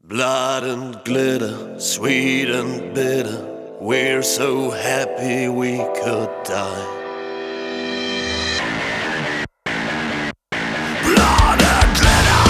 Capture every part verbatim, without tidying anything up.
Blood and glitter, sweet and bitter, we're so happy we could die. Blood and glitter.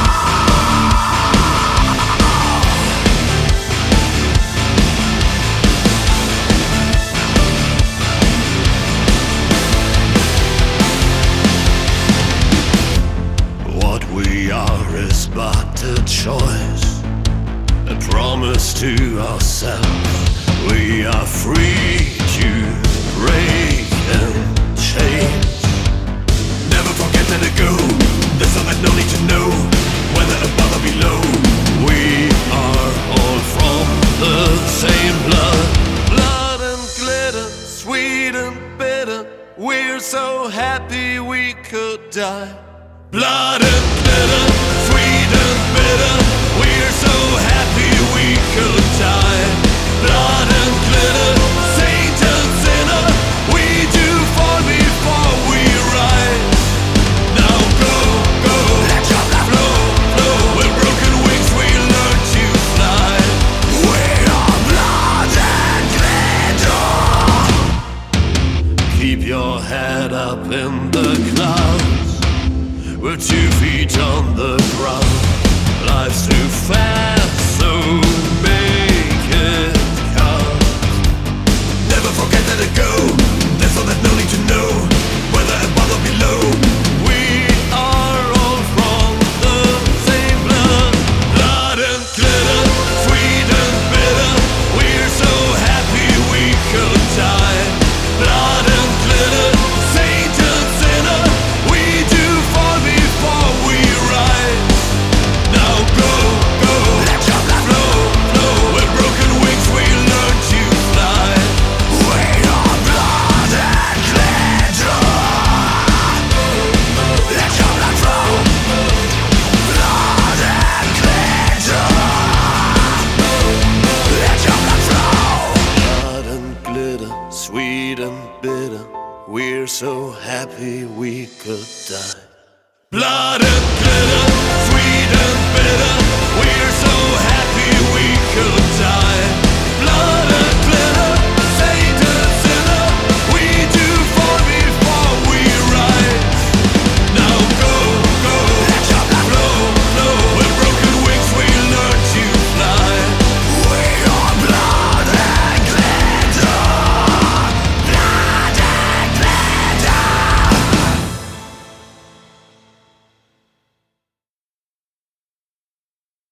What we are is but a choice, a promise to ourselves. We are free to break and change. Never forget that it go. There's all that no need to know whether above or below. We are all from the same blood. Blood and glitter, sweet and bitter, we're so happy we could die. Blood and glitter, sweet and bitter, we're so happy we could die. Blood and glitter, saint and sinner, we do fall before we rise. Now go, go, let your blood flow, flow. With broken wings we learn to fly. We are blood and glitter. Keep your head up in the clouds. We're two feet on the ground. Life's too fast, so make it count. Never forget that it go. There's all that no need to know whether above or below. We are all from the same blood. Blood and glitter, sweet and bitter, we're so happy we could die. Blood and glitter, saint and sinner, we do fall before we rise. Now go, go, let your blood flow, flow. With broken wings we learn to fly. We are blood and glitter. Let your blood flow, blood and glitter. Let your blood flow. Blood and glitter, sweet and bitter, we're so happy we could die. Blood